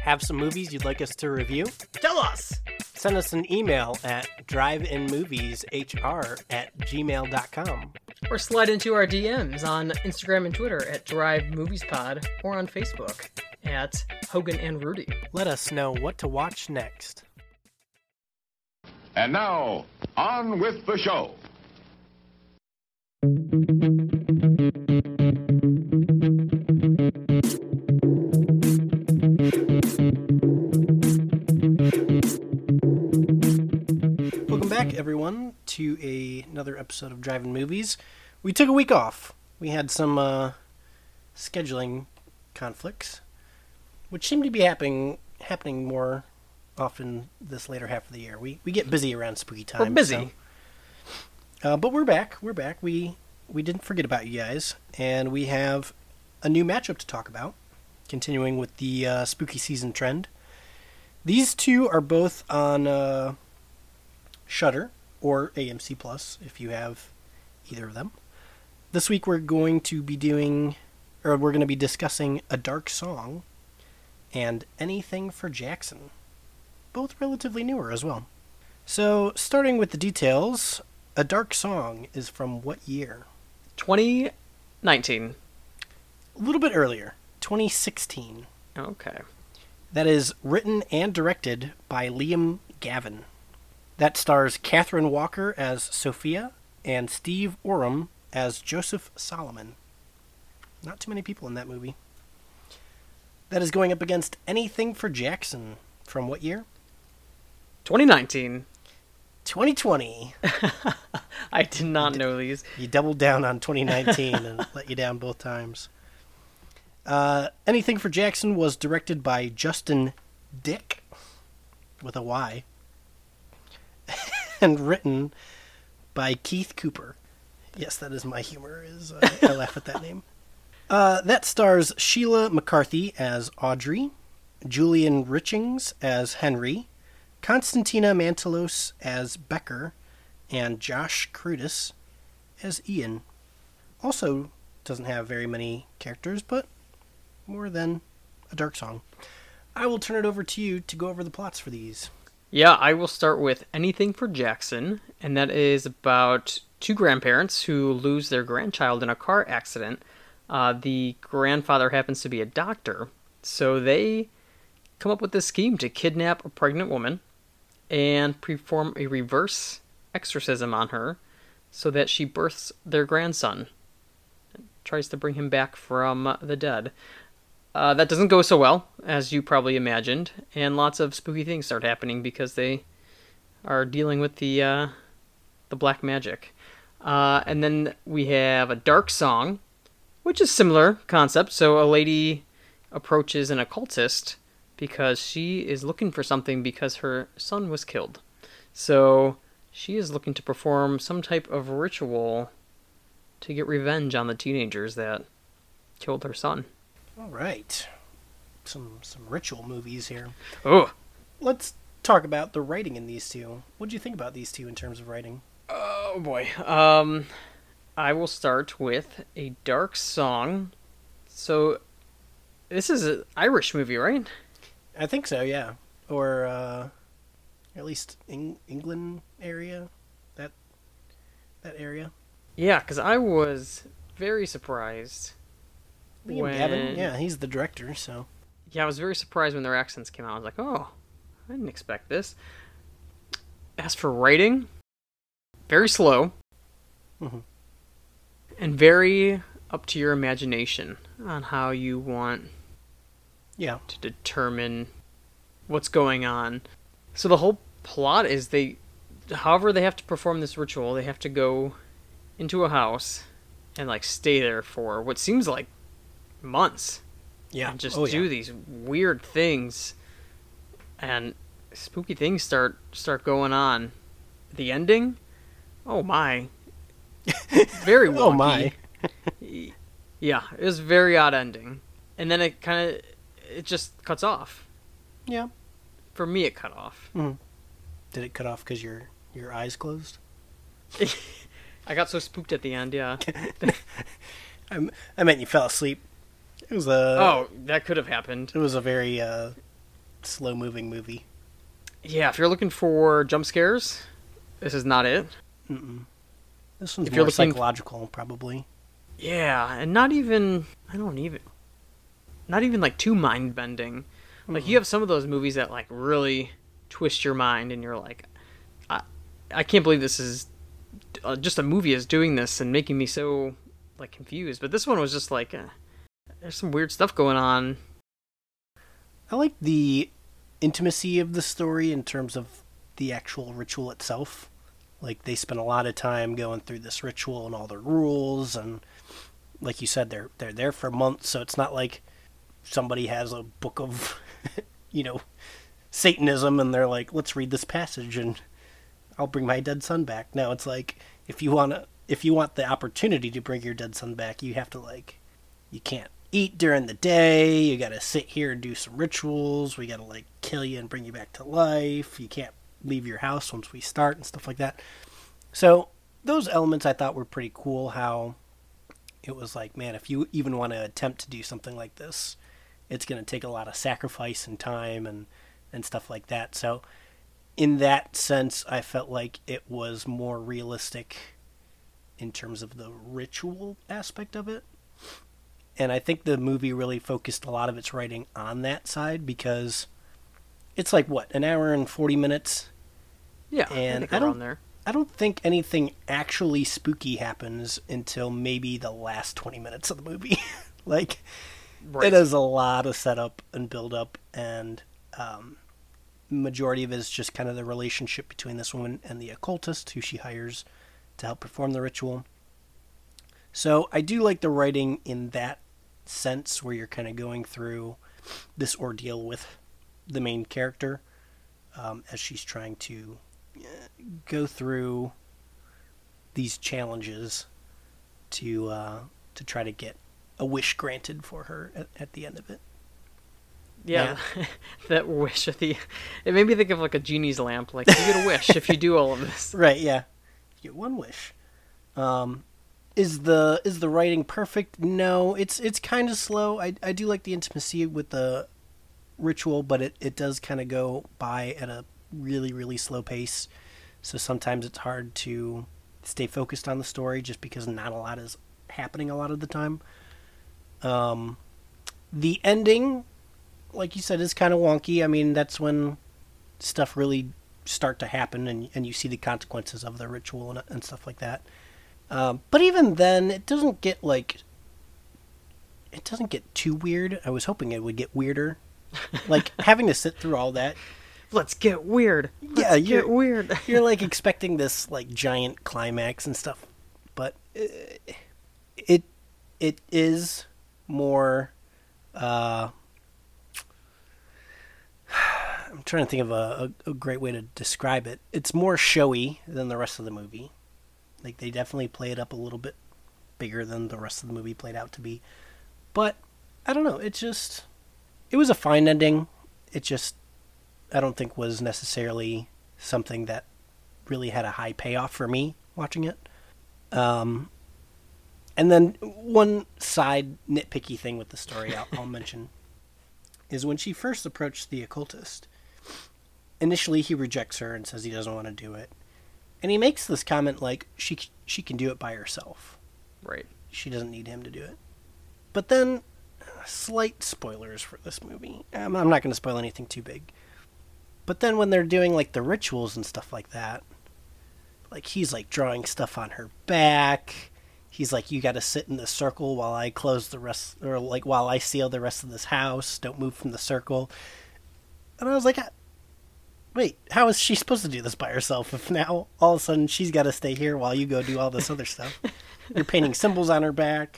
Have some movies you'd like us to review? Tell us! Send us an email at driveinmovieshr@gmail.com. Or slide into our DMs on Instagram and Twitter at Drive Movies Pod, or on Facebook at Hogan and Rudy. Let us know what to watch next. And now, on with the show. Welcome back, everyone, to another episode of Driving Movies. We took a week off. We had some scheduling conflicts, which seem to be happening more often this later half of the year. We get busy around spooky time. We're busy. So, but we're back. We're back. We didn't forget about you guys, and we have a new matchup to talk about, continuing with the spooky season trend. These two are both on Shudder or AMC Plus, if you have either of them. This week we're going to be discussing A Dark Song and Anything for Jackson. Both relatively newer as well. So, starting with the details, A Dark Song is from what year? 2019. A little bit earlier, 2016. Okay. That is written and directed by Liam Gavin. That stars Catherine Walker as Sophia and Steve Oram as Joseph Solomon. Not too many people in that movie. That is going up against Anything for Jackson from what year? 2019. 2020. I did not know these. You doubled down on 2019 and let you down both times. Anything for Jackson was directed by Justin Dick, with a Y, and written by Keith Cooper. Yes, that is my humor, I laugh at that name. That stars Sheila McCarthy as Audrey, Julian Richings as Henry, Constantina Mantelos as Becker, and Josh Crudis as Ian. Also doesn't have very many characters, but more than A Dark Song. I will turn it over to you to go over the plots for these. Yeah, I will start with Anything for Jackson, and that is about two grandparents who lose their grandchild in a car accident. The grandfather happens to be a doctor, so they come up with this scheme to kidnap a pregnant woman and perform a reverse exorcism on her so that she births their grandson. Tries to bring him back from the dead. That doesn't go so well, as you probably imagined, and lots of spooky things start happening because they are dealing with the black magic. And then we have A Dark Song, which is similar concept. So a lady approaches an occultist because she is looking for something because her son was killed. So she is looking to perform some type of ritual to get revenge on the teenagers that killed her son. All right. Some ritual movies here. Oh, Let's talk about the writing in these two. What do you think about these two in terms of writing? oh boy. I will start with A Dark Song. So, this is an Irish movie, right? I think so, yeah. Or at least England area. That area. Yeah, because I was very surprised. Liam Gavin, yeah, he's the director, so. Yeah, I was very surprised when their accents came out. I was like, oh, I didn't expect this. As for writing, very slow. Mm-hmm. And very up to your imagination on how you want Yeah. to determine what's going on. So the whole plot is however they have to perform this ritual, they have to go into a house and stay there for what seems like months. Yeah. And just do these weird things, and spooky things start going on. The ending, oh my, very wonky. Oh my. Yeah, it was a very odd ending, and then it just cuts off. Yeah. For me, it cut off. Mm. Did it cut off because your eyes closed? I got so spooked at the end. Yeah. I meant you fell asleep. It was Oh, that could have happened. It was a very slow-moving movie. Yeah, if you're looking for jump scares, this is not it. This one's If you're more looking- psychological, probably. Yeah, and not even like too mind bending. Like you have some of those movies that like really twist your mind, and you're like, I can't believe this is just a movie is doing this and making me so like confused. But this one was just like, there's some weird stuff going on. I like the intimacy of the story in terms of the actual ritual itself. Like, they spend a lot of time going through this ritual and all the rules, and like you said, they're there for months, so it's not like somebody has a book of, Satanism, and they're like, let's read this passage and I'll bring my dead son back. No, it's like, if you want the opportunity to bring your dead son back, you have to, like, you can't eat during the day, you gotta sit here and do some rituals, we gotta, like, kill you and bring you back to life, you can't leave your house once we start, and stuff like that. So those elements I thought were pretty cool, how it was like, man, if you even want to attempt to do something like this, it's going to take a lot of sacrifice and time and stuff like that. So in that sense, I felt like it was more realistic in terms of the ritual aspect of it. And I think the movie really focused a lot of its writing on that side, because it's like, what, an hour and 40 minutes? Yeah, And I think around there. I don't think anything actually spooky happens until maybe the last 20 minutes of the movie. Like, Right. it has a lot of setup and build up, and majority of it is just kind of the relationship between this woman and the occultist who she hires to help perform the ritual. So I do like the writing in that sense, where you're kind of going through this ordeal with the main character as she's trying to go through these challenges to try to get a wish granted for her at the end of it. Yeah, that wish at the... It made me think of like a genie's lamp. Like, you get a wish if you do all of this. Right, yeah. You get one wish. Is the writing perfect? No, it's kind of slow. I do like the intimacy with the ritual, but it does kind of go by at a really, really slow pace. So sometimes it's hard to stay focused on the story just because not a lot is happening a lot of the time. The ending, like you said, is kind of wonky. I mean, that's when stuff really start to happen, and you see the consequences of the ritual and stuff like that. But even then, it doesn't get too weird. I was hoping it would get weirder. Like, having to sit through all that. Let's get weird. Yeah, Get weird. You're like expecting this like giant climax and stuff, but it is more. I'm trying to think of a great way to describe it. It's more showy than the rest of the movie. Like, they definitely play it up a little bit bigger than the rest of the movie played out to be. But I don't know. It was a fine ending. It just, I don't think was necessarily something that really had a high payoff for me watching it. And then one side nitpicky thing with the story I'll mention is when she first approached the occultist. Initially, he rejects her and says he doesn't want to do it. And he makes this comment like, she can do it by herself. Right. She doesn't need him to do it. But then, slight spoilers for this movie. I'm not going to spoil anything too big. But then when they're doing, like, the rituals and stuff like that, like, he's, like, drawing stuff on her back. He's like, you got to sit in the circle while I close the rest, or, like, while I seal the rest of this house. Don't move from the circle. And I was like, wait, how is she supposed to do this by herself if now all of a sudden she's got to stay here while you go do all this other stuff? You're painting symbols on her back.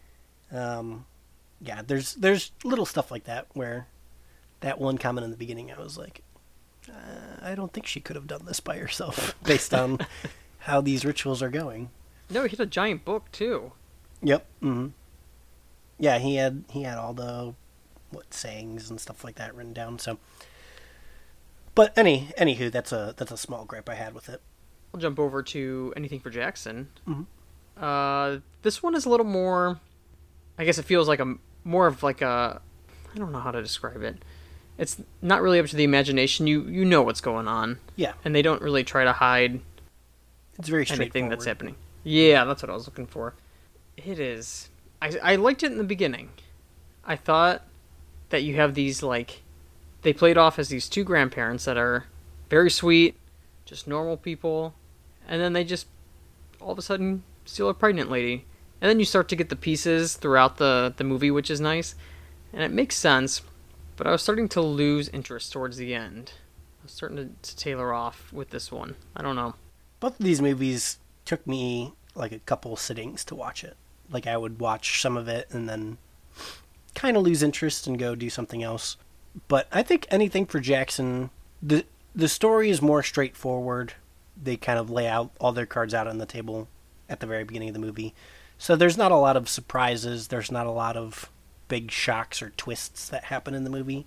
Yeah, there's little stuff like that where that one comment in the beginning, I was like, I don't think she could have done this by herself based on how these rituals are going. No, he had a giant book too. Yep. Mm-hmm. Yeah, he had all the sayings and stuff like that written down. So, but anywho, that's a small gripe I had with it. I'll jump over to Anything for Jackson. Mm-hmm. This one is a little more. I guess it feels like more of like a. I don't know how to describe it. it's not really up to the imagination. You know what's going on. Yeah, And they don't really try to hide it's very straightforward. anything that's happening. Yeah, that's what I was looking for. It is. I liked it in the beginning. I thought that you have these, like, they played off as these two grandparents that are very sweet, just normal people, and then they just all of a sudden steal a pregnant lady. And then you start to get the pieces throughout the movie, which is nice. And it makes sense, but I was starting to lose interest towards the end. I was starting to tailor off with this one. I don't know. Both of these movies took me like a couple sittings to watch it. Like I would watch some of it and then kind of lose interest and go do something else. But I think Anything for Jackson, the story is more straightforward. They kind of lay out all their cards out on the table at the very beginning of the movie. So there's not a lot of surprises. There's not a lot of big shocks or twists that happen in the movie.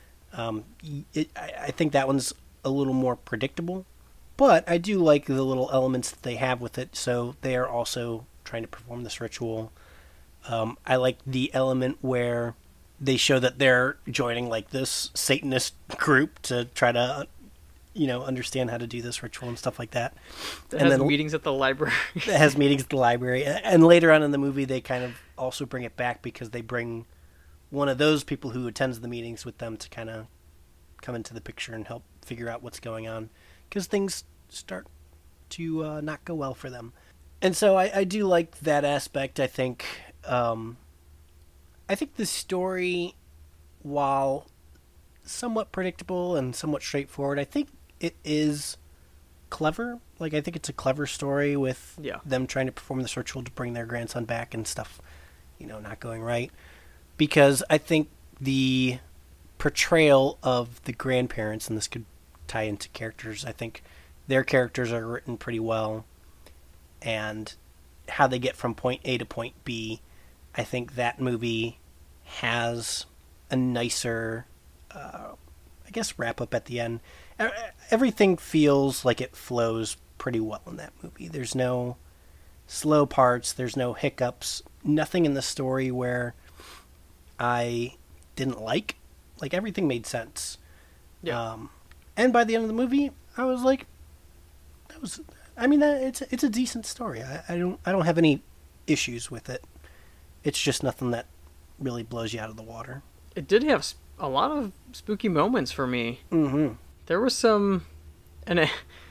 I think that one's a little more predictable. But I do like the little elements that they have with it. So they are also trying to perform this ritual. I like the element where they show that they're joining like this Satanist group to try to, understand how to do this ritual and stuff like that. It has meetings at the library. It has meetings at the library. And later on in the movie, they kind of also bring it back because they bring one of those people who attends the meetings with them to kind of come into the picture and help figure out what's going on. Because things start to not go well for them. And so I do like that aspect. I think the story, while somewhat predictable and somewhat straightforward, I think it is clever. Like, I think it's a clever story with them trying to perform this ritual to bring their grandson back and stuff, not going right. Because I think the portrayal of the grandparents, and this could tie into characters, I think their characters are written pretty well. And how they get from point A to point B, I think that movie has a nicer, wrap up at the end. Everything feels like it flows pretty well in that movie. There's no slow parts. There's no hiccups. Nothing in the story where I didn't like. Like, everything made sense. Yeah. And by the end of the movie, I was like, it's a decent story. I don't have any issues with it. It's just nothing that really blows you out of the water. It did have a lot of spooky moments for me. Mm-hmm. There was some, and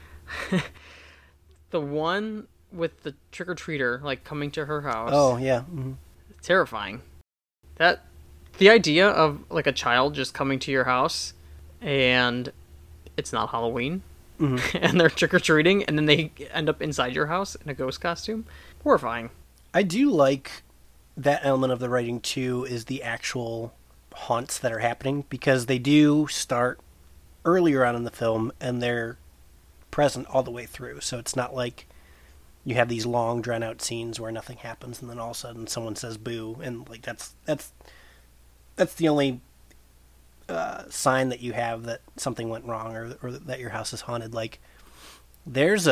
the one with the trick-or-treater, like, coming to her house. Oh, yeah. Mm-hmm. Terrifying. The idea of, like, a child just coming to your house, and it's not Halloween, and they're trick-or-treating, and then they end up inside your house in a ghost costume. Horrifying. I do like that element of the writing, too, is the actual haunts that are happening, because they do start earlier on in the film, and they're present all the way through. So it's not like you have these long, drawn-out scenes where nothing happens, and then all of a sudden someone says boo, and like that's the only sign that you have that something went wrong or that your house is haunted. Like, there's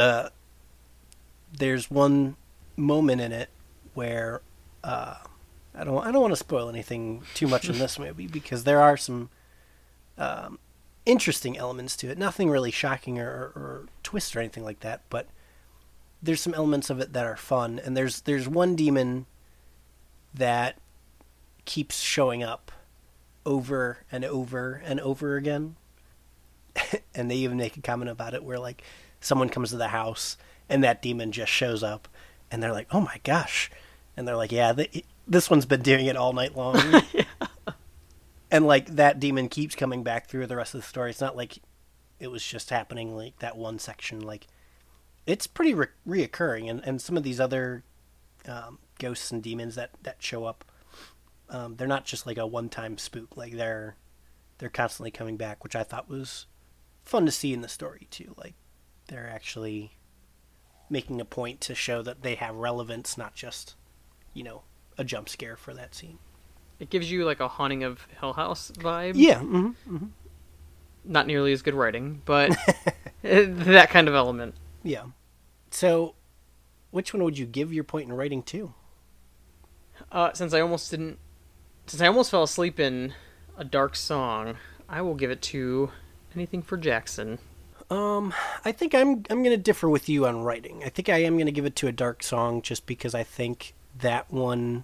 one moment in it where I don't want to spoil anything too much in this movie, because there are some interesting elements to it. Nothing really shocking or twist or anything like that, but there's some elements of it that are fun. And there's one demon that keeps showing up over and over and over again. And they even make a comment about it where, like, someone comes to the house and that demon just shows up, and they're like, oh my gosh. And they're like, yeah, this one's been doing it all night long. Yeah. And, like, that demon keeps coming back through the rest of the story. It's not like it was just happening, like, that one section. Like, it's pretty reoccurring. And some of these other ghosts and demons that show up, they're not just, like, a one-time spook. Like, they're constantly coming back, which I thought was fun to see in the story, too. Like, they're actually making a point to show that they have relevance, not just, a jump scare for that scene. It gives you, like, a Haunting of Hill House vibe. Yeah. Mm-hmm, mm-hmm. Not nearly as good writing, but that kind of element. Yeah. So, which one would you give your point in writing to? Since I almost fell asleep in A Dark Song, I will give it to Anything for Jackson. I think I'm going to differ with you on writing. I think I am going to give it to A Dark Song just because I think that one,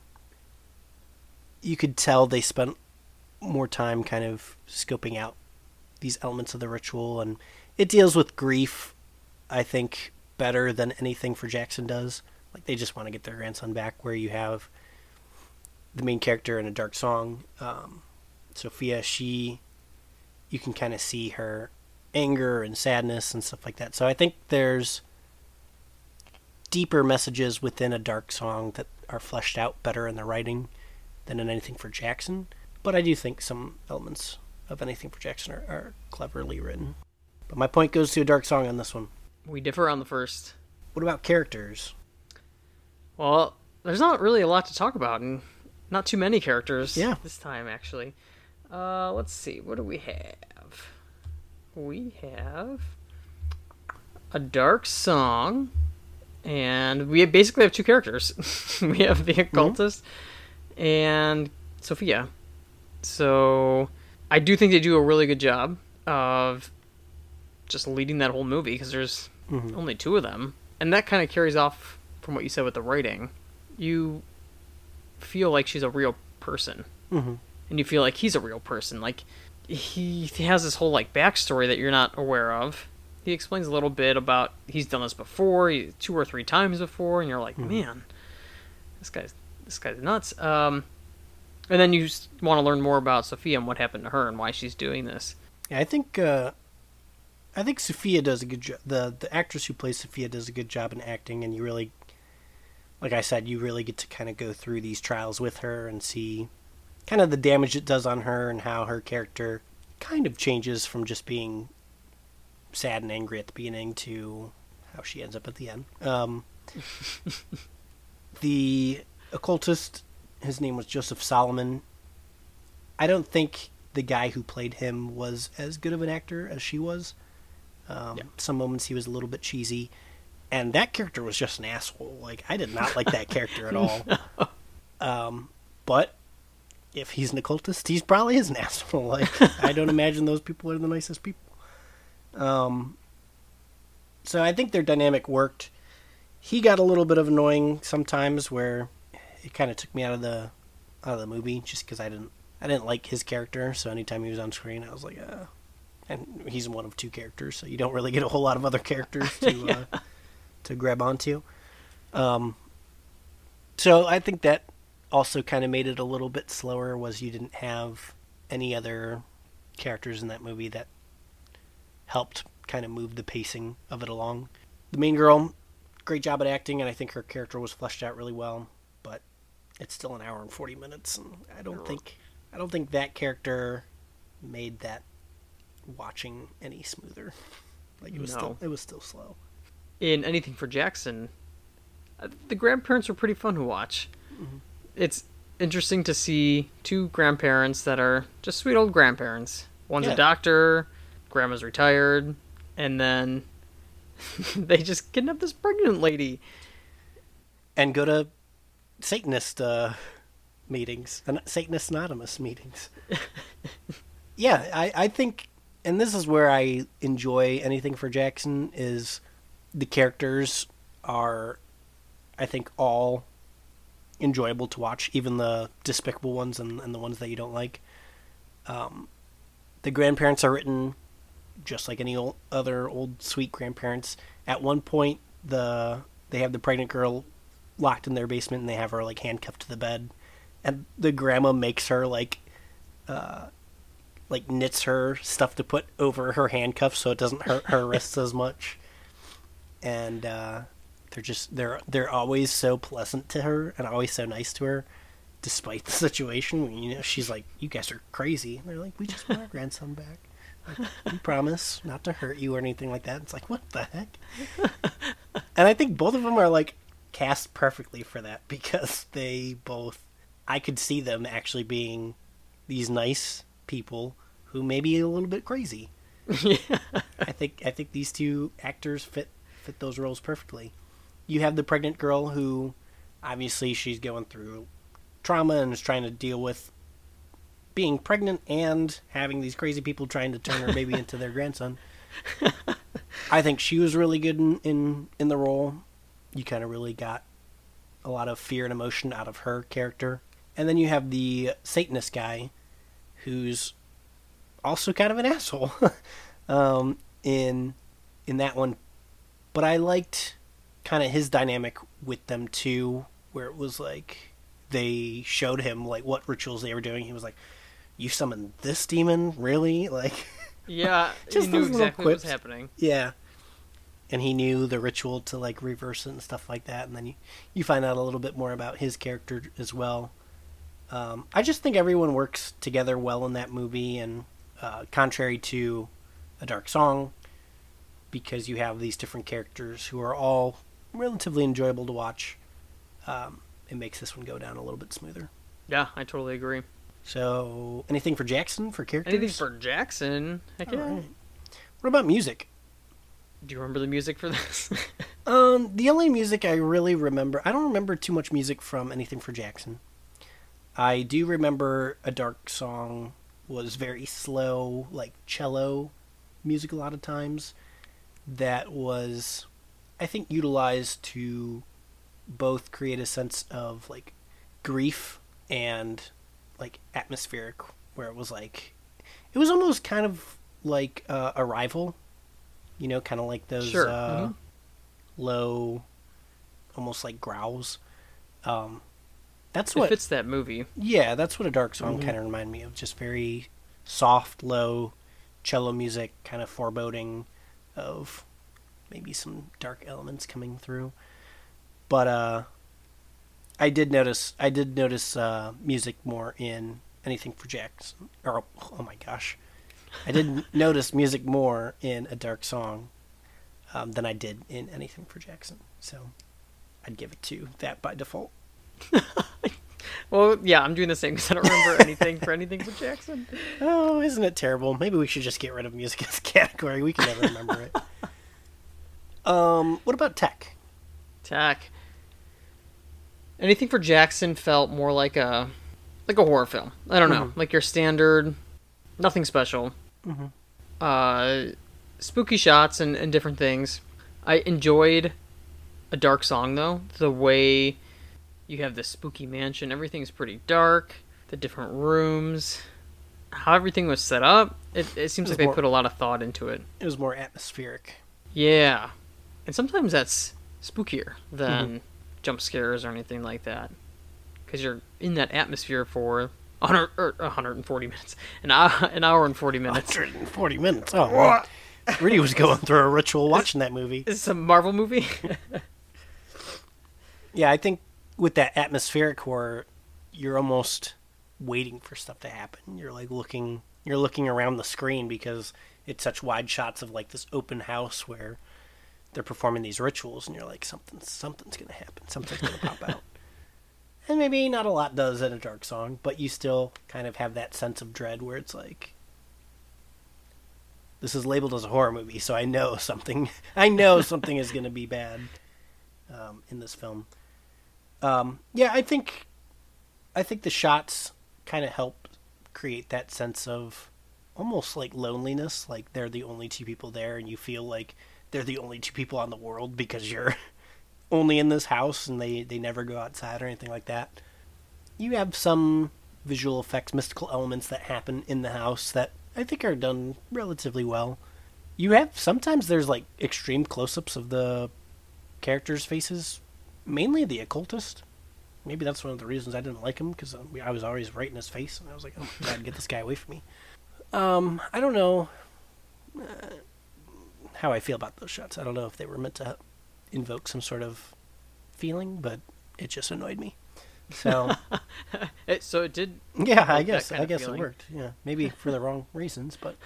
you could tell they spent more time kind of scoping out these elements of the ritual, and it deals with grief, I think, better than Anything for Jackson does. Like, they just want to get their grandson back, where you have the main character in A Dark Song, Sophia, you can kind of see her anger and sadness and stuff like that. So I think there's deeper messages within A Dark Song that are fleshed out better in the writing than in Anything for Jackson. But I do think some elements of Anything for Jackson are cleverly written. But my point goes to A Dark Song on this one. We differ on the first. What about characters? Well, there's not really a lot to talk about, and not too many characters this time, actually. Let's see, what do we have? We have A Dark Song, and we basically have two characters. We have the occultist and Sophia. So I do think they do a really good job of just leading that whole movie, because there's only two of them. And that kind of carries off from what you said with the writing. You feel like she's a real person. And you feel like he's a real person. Like, he has this whole, like, backstory that you're not aware of. He explains a little bit about he's done this before, 2 or 3 times before, and you're like, man, this guy's nuts. And then you want to learn more about Sophia and what happened to her and why she's doing this. Yeah, I think Sophia does a good job. The actress who plays Sophia does a good job in acting, and you really, like I said, you really get to kind of go through these trials with her and see kind of the damage it does on her and how her character kind of changes from just being sad and angry at the beginning to how she ends up at the end. The occultist, his name was Joseph Solomon. I don't think the guy who played him was as good of an actor as she was. Some moments he was a little bit cheesy, and that character was just an asshole. Like, I did not like that character at all. But if he's an occultist, he's probably is an asshole. Like, I don't imagine those people are the nicest people. So I think their dynamic worked. He got a little bit of annoying sometimes, where it kind of took me out of the movie, just because I didn't like his character. So anytime he was on screen, I was like, and he's one of 2 characters, so you don't really get a whole lot of other characters to to grab onto. So I think that also kind of made it a little bit slower, was you didn't have any other characters in that movie that helped kind of move the pacing of it along. The main girl, great job at acting, and I think her character was fleshed out really well, but it's still an hour and 40 minutes, and I don't think that character made that watching any smoother. Like, it was still slow. In Anything for Jackson, the grandparents were pretty fun to watch. It's interesting to see 2 grandparents that are just sweet old grandparents. One's a doctor, grandma's retired, and then they just kidnap this pregnant lady. And go to Satanist meetings, Satanist Anonymous meetings. Yeah, I think, and this is where I enjoy Anything for Jackson, is the characters are, I think, all enjoyable to watch, even the despicable ones and the ones that you don't like. The grandparents are written just like any other old sweet grandparents. At one point, they have the pregnant girl locked in their basement, and they have her like handcuffed to the bed, and the grandma makes her like knits her stuff to put over her handcuffs so it doesn't hurt her wrists as much. And they're always so pleasant to her and always so nice to her, despite the situation. You know, she's like, "You guys are crazy." And they're like, "We just want our grandson back. Like, we promise not to hurt you or anything like that." It's like, what the heck? And I think both of them are like cast perfectly for that, because I could see them actually being these nice people who may be a little bit crazy. Yeah. I think these 2 actors fit those roles perfectly. You have the pregnant girl who, obviously, she's going through trauma and is trying to deal with being pregnant and having these crazy people trying to turn her baby into their grandson. I think she was really good in the role. You kind of really got a lot of fear and emotion out of her character. And then you have the Satanist guy, who's also kind of an asshole in that one. But I liked kind of his dynamic with them too, where it was like they showed him like what rituals they were doing. He was like, "You summoned this demon, really?" Like, yeah, just he knew those little exactly what was quips. happening. Yeah, and he knew the ritual to like reverse it and stuff like that. And then you find out a little bit more about his character as well. I just think everyone works together well in that movie, and contrary to A Dark Song, because you have these different characters who are all relatively enjoyable to watch, it makes this one go down a little bit smoother. Yeah, I totally agree. So, anything for Jackson for characters? Anything for Jackson? Heck yeah. Alright. What about music? Do you remember the music for this? The only music I really remember, I don't remember too much music from anything for Jackson. I do remember A Dark Song was very slow, like cello music a lot of times. That was, I think, utilized to both create a sense of like grief and like atmospheric, where it was like, it was almost kind of like Arrival, you know, kind of like those Sure. Mm-hmm. low, almost like growls. That's It what fits that movie. Yeah, that's what A Dark Song kind of reminded me of. Just very soft, low cello music, kind of foreboding of maybe some dark elements coming through. But I did notice music more in Anything for Jackson. Or oh my gosh, I did notice music more in A Dark Song than I did in Anything for Jackson. So I'd give it to that by default. Well, yeah, I'm doing the same because I don't remember anything for Jackson. Oh, isn't it terrible? Maybe we should just get rid of music as a category. We can never remember it. What about tech? Tech. Anything for Jackson felt more like a horror film. I don't know, like your standard, nothing special. Spooky shots and different things. I enjoyed A Dark Song though. The way you have this spooky mansion, everything's pretty dark. The different rooms, how everything was set up. It seems like they put a lot of thought into it. It was more atmospheric. Yeah, and sometimes that's spookier than jump scares or anything like that, because you're in that atmosphere for 140 minutes, an hour and 40 minutes. 140 minutes. Oh, wow. Rudy was going through a ritual watching that movie. Is this a Marvel movie? Yeah, I think with that atmospheric horror, you're almost waiting for stuff to happen. You're like looking around the screen because it's such wide shots of like this open house where they're performing these rituals, and you're like, something's gonna happen, something's gonna pop out. And maybe not a lot does in A Dark Song, but you still kind of have that sense of dread where it's like, this is labeled as a horror movie, so I know something is gonna be bad in this film. Yeah, I think the shots kind of help create that sense of almost like loneliness, like they're the only two people there, and you feel like they're the only two people on the world because you're only in this house and they never go outside or anything like that. You have some visual effects, mystical elements that happen in the house that I think are done relatively well. You have, sometimes there's like extreme close-ups of the characters' faces, mainly the occultist. Maybe that's one of the reasons I didn't like him, because I was always right in his face, and I was like, oh my god, get this guy away from me. I don't know how I feel about those shots. I don't know if they were meant to invoke some sort of feeling, but it just annoyed me. So, So it did. yeah, I guess kind of it feeling. worked. Yeah, maybe for the wrong reasons, but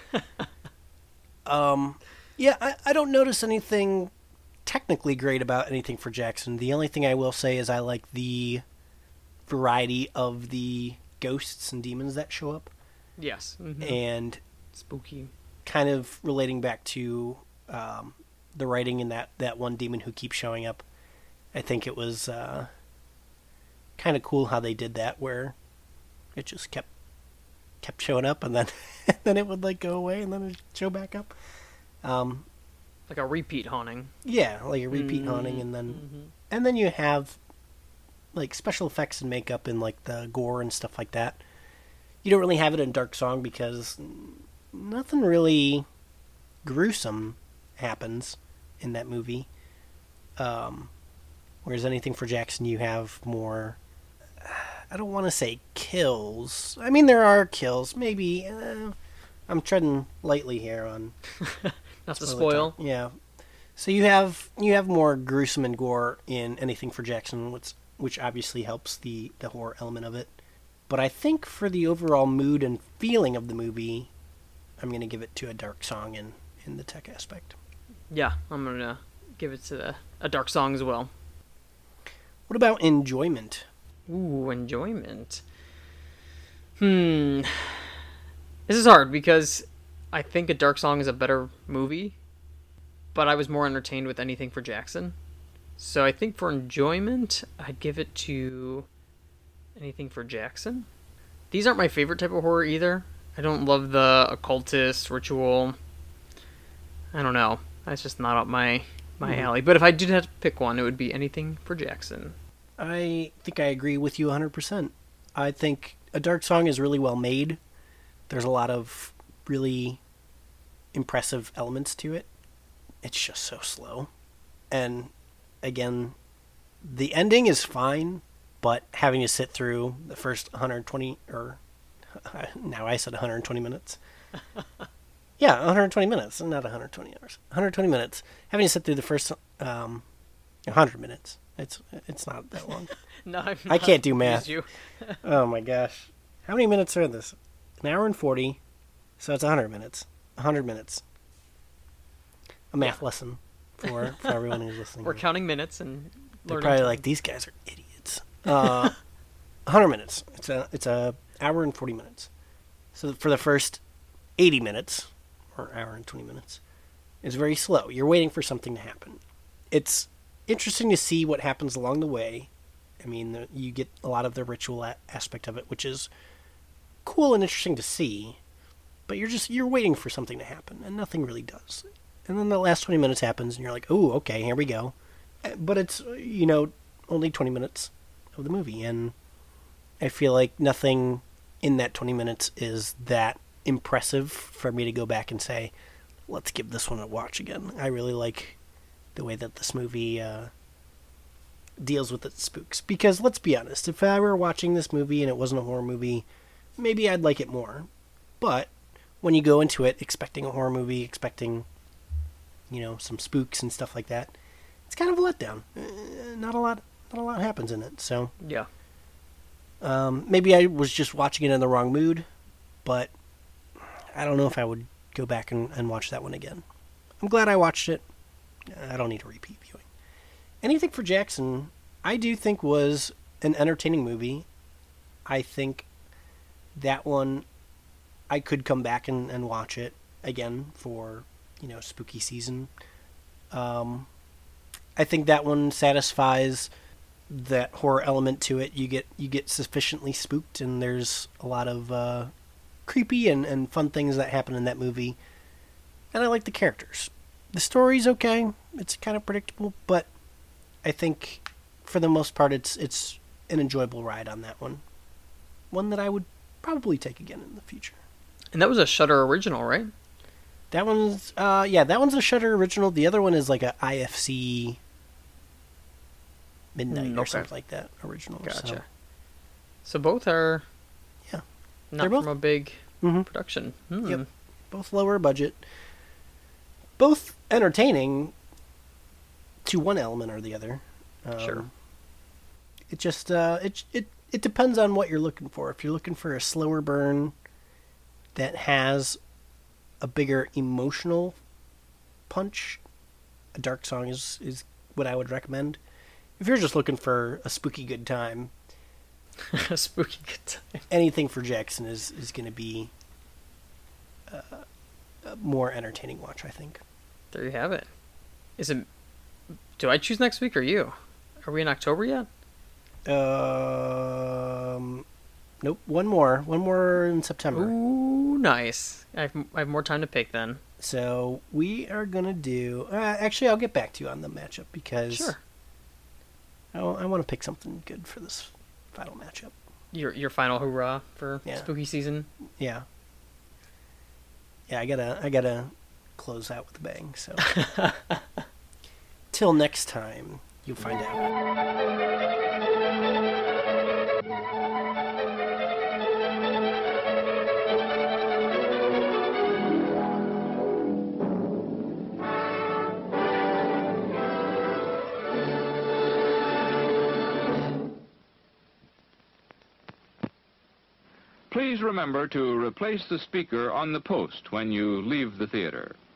yeah, I don't notice anything technically great about Anything for Jackson. The only thing I will say is I like the variety of the ghosts and demons that show up, Yes. and Spooky. kind of relating back to the writing in that one demon who keeps showing up. I think it was kind of cool how they did that, where it just kept kept showing up, and then and then it would like go away, and then it'd show back up. Like a repeat haunting. Yeah, like a repeat haunting, and then you have like special effects and makeup and like the gore and stuff like that. You don't really have it in Dark Song because nothing really gruesome happens in that movie. Whereas Anything for Jackson, you have more. I don't want to say kills. I mean, there are kills. Maybe I'm treading lightly here on. Not to spoil. Yeah. So you have more gruesome and gore in Anything for Jackson, which obviously helps the horror element of it. But I think for the overall mood and feeling of the movie, I'm going to give it to A Dark Song in the tech aspect. Yeah, I'm going to give it to A Dark Song as well. What about enjoyment? Ooh, enjoyment. This is hard because I think A Dark Song is a better movie, but I was more entertained with Anything for Jackson. So I think for enjoyment, I'd give it to Anything for Jackson. These aren't my favorite type of horror either. I don't love the occultist, ritual. I don't know. That's just not up my alley. But if I did have to pick one, it would be Anything for Jackson. I think I agree with you 100%. I think A Dark Song is really well made. There's a lot of really impressive elements to it. It's just so slow. And again, the ending is fine, but having to sit through the first 120, or now I said 120 minutes. Yeah, 120 minutes, not 120 hours. 120 minutes. Having to sit through the first 100 minutes. It's not that long. No, I can't do math. You. Oh my gosh. How many minutes are in this? An hour and 40. So it's 100 minutes. 100 minutes. A math lesson for everyone who's listening. We're counting minutes and They're learning probably time. like, these guys are idiots. 100 minutes. It's a hour and 40 minutes. So for the first 80 minutes, or hour and 20 minutes, it's very slow. You're waiting for something to happen. It's interesting to see what happens along the way. I mean, you get a lot of the ritual aspect of it, which is cool and interesting to see, but you're waiting for something to happen, and nothing really does. And then the last 20 minutes happens, and you're like, oh, okay, here we go. But it's, only 20 minutes of the movie, and I feel like nothing in that 20 minutes is that impressive for me to go back and say, let's give this one a watch again. I really like the way that this movie deals with its spooks. Because, let's be honest, if I were watching this movie and it wasn't a horror movie, maybe I'd like it more. But when you go into it expecting a horror movie, expecting, some spooks and stuff like that, it's kind of a letdown. Not a lot happens in it. So Yeah. maybe I was just watching it in the wrong mood, but I don't know if I would go back and watch that one again. I'm glad I watched it. I don't need a repeat viewing. Anything for Jackson, I do think was an entertaining movie. I think that one, I could come back and watch it again for, spooky season. I think that one satisfies that horror element to it. You get sufficiently spooked, and there's a lot of creepy and fun things that happen in that movie. And I like the characters. The story's okay. It's kind of predictable, but I think for the most part it's an enjoyable ride on that one. One that I would probably take again in the future. And that was a Shudder original, right? That one's that one's a Shudder original. The other one is like a IFC Midnight or Okay. something like that original. Gotcha. So both are Yeah. not They're both- from a big Mhm. production. Yep. Both lower budget. Both entertaining to one element or the other. Sure. It just it depends on what you're looking for. If you're looking for a slower burn that has a bigger emotional punch, A Dark Song is what I would recommend. If you're just looking for a spooky good time, A spooky good time. Anything for Jackson is going to be a more entertaining watch, I think. There you have it. Do I choose next week or you? Are we in October yet? Nope. One more in September. Ooh, nice. I have more time to pick then. So we are gonna do. Actually, I'll get back to you on the matchup because Sure. I want to pick something good for this final matchup. Your final hurrah for Yeah. spooky season. Yeah. Yeah, I gotta close out with a bang. So till next time, you'll find out. Please remember to replace the speaker on the post when you leave the theater.